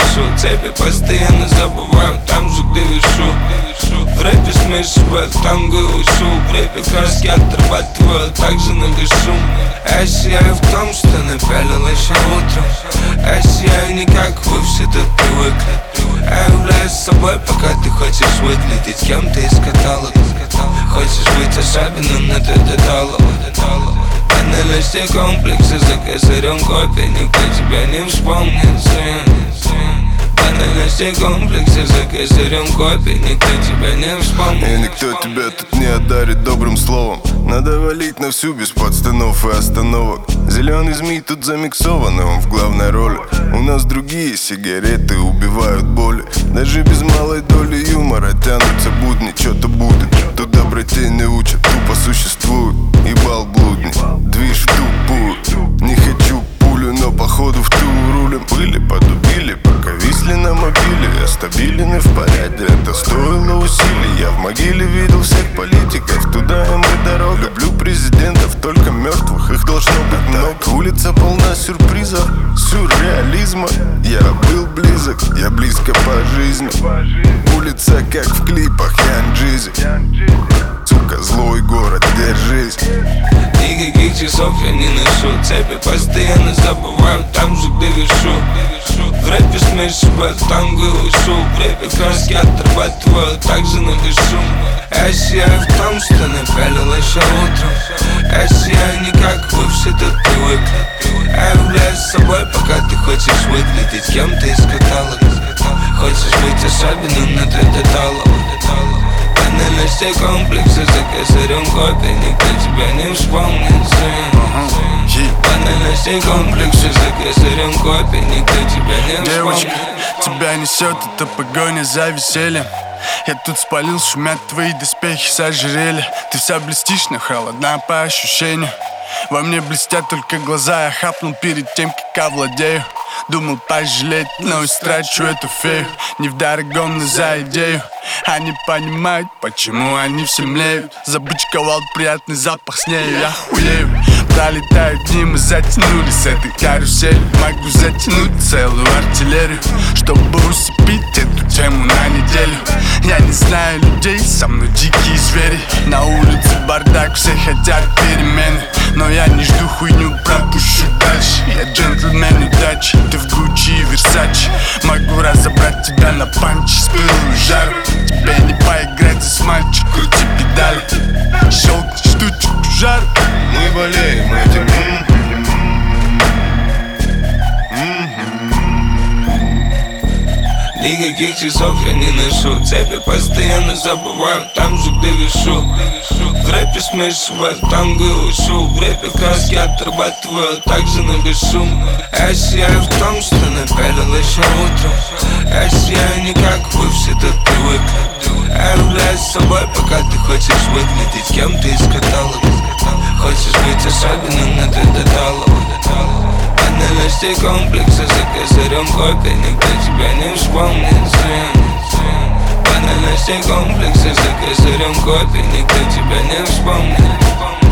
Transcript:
ношу. Цепи постоянно забываю там же, где вешу. В рэпе смешиваю танго и ушу. В рэпе краски отрабатываю, также напишу. Я сияю в том, что напялил еще утром. Я сияю не как вы все тут привыкли. Я являюсь собой, пока ты хочешь выглядеть кем-то из каталога. Хочешь быть особенным, но ты деталог. Банальности комплексы за косарем копий. Никто тебя не вспомнит, сын. Банальности комплексы за косарем копий. Никто тебя не вспомнит. И никто тебя тут не одарит добрым словом. Надо валить на всю без подстанов и остановок. Зеленый змей тут замиксован, и он в главной роли. У нас другие сигареты убивают боли. Даже без малой доли юмора тянутся будни. Что-то будет, тут доброте не учат, тупо существует. Ебал блудный, движ в тупую. Не хочу пулю, но походу в ту рулем. Пыли подубили, пока висли на мобиле. Я стабилен и в порядке, это стоило усилий. Я в могиле видел всех политиков, туда им и дорога. Люблю президентов, только мертвых, их должно быть много. Улица полна сюрпризов, сюрреализма. Я был близок, я близко по жизни. Улица как в клипах Young Jeezy. Сука, злой город, держись. Никаких часов я не ношу. Цепи постоянно забываю там же, где вешу. В рэпе смешиваю танго и ушу. В рэпе краски отрабатываю, также напишу. Я сияю в том, что напялил еще утром. Я сияю не как вы все тут привыкли. Я являюсь собой, пока ты хочешь выглядеть кем-то из каталога. Хочешь быть особенным, но ты деталог. Банальности комплексы за косарем копий. Никто тебя не вспомнит, сын. Банальности комплексы за косарем копий. Никто тебя не вспомнит. Девочка, тебя несет эта погоня за весельем. Я тут спалил, шумят твои доспехи с ожерелья. Ты вся блестишь, но холодна по ощущению. Во мне блестят только глаза. Я хапнул перед тем, как овладею. Думал пожалеть, но истрачу эту фею. Не в дорогом, но за идею. Они понимают, почему они все млеют. Забычковал приятный запах с нею, я хуею. Пролетают дни, мы затянули с этой карусели. Могу затянуть целую артиллерию, чтобы усыпить эту тему на неделю. Я не знаю людей, со мной дикие звери. На улице бардак, все хотят перемены. Но я не жду хуйню, пропущу дальше. Я джентльмен удачи, ты в Гуччи и Версачи. Могу разобрать тебя на панчи с пылу и жару. Тебе не поиграть, здесь мальчик, крути педали. Щелкни штучку жару. Мы болеем этим. Никаких часов я не ношу. Цепи постоянно забываю там же, где вешу. В рэпе смешиваю танго и ушу. В рэпе краски отрабатываю, также напишу. Я сияю в том, что напялил еще утром. Я сияю не как вы все тут привыкли. Я являюсь собой, пока ты хочешь выглядеть кем-то из каталога. Хочешь быть особенным, но ты деталог. Банальности комплексы за косарем копий. Никто тебя не вспомнит, сын. Банальности комплексы за косарем копий. Никто тебя не вспомнит.